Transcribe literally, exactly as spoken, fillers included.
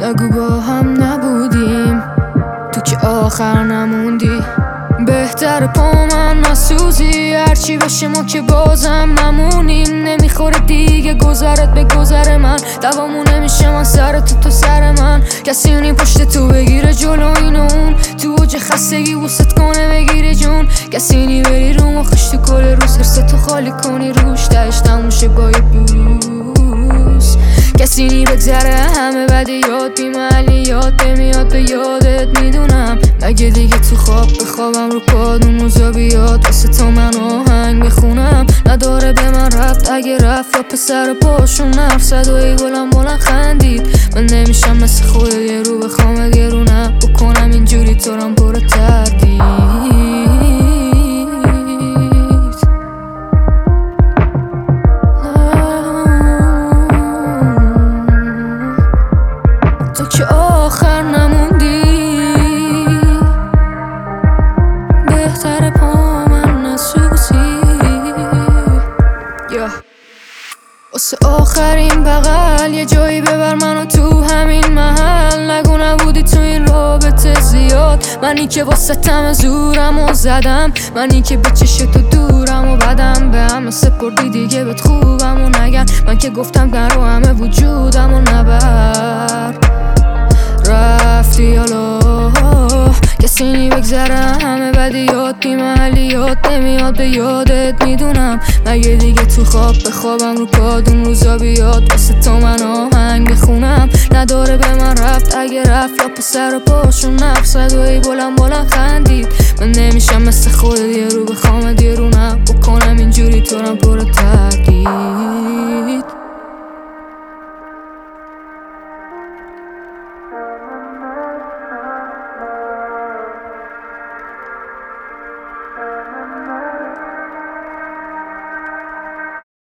نگو با هم نبودیم، تو که آخر نموندی. بهتر پا من نسوزی، هرچی بشه ما که بازم نمونیم. نمیخوره دیگه گذرت به گذر من، دوامون نمیشه من سر تو تو سر من. کسی اونی پشت تو بگیره جلو این و اون، تو اوج خستگی وسط کنه بگیره جون. کسی نی بری رو مخش تو کل روز، حرستو خالی کنی روش تهش تموشه با یه بوس. کسی نی بگذره همه بده یاد بی محلیات بمیاد به یادت میدونم. مگه دیگه تو خواب بخوابم رو کادون روزا بیاد واسه تو من آهنگ میخونم. نداره به من رفت اگه رفت یا پسر پاشون نرف صدایی بلند بلند خندید. من نمیشم مثل خود یه رو بخوام اگه رو نه بکنم اینجوری تو رم پر تردید. تو که آخر نموندی، بهتر پا من نسوزی. yeah. واسه آخرین بغل یه جایی ببر منو تو همین محل. نگو نبودی تو این رابطه زیاد، منی که واسه تم زورم و زدم. منی که به چشم تو دورم و بدم به همه سپردی دیگه بهت خوبم و نگم. من که گفتم در و همه وجودم و نبر رفتی حالا. کسی نی بگذره همه بده یاد بی محلیات نمیاد به یادت میدونم. مگه دیگه تو خواب بخوابم رو کادون روزا بیاد واسه تو من آهنگ بخونم. نداره به من رفت اگه رفت یا پسر پاشون نرف صدایی بلند بلند خندید. من نمیشم مثل خود یه رو بخوام یه رو نه بکنم اینجوری تو رم پر تردید.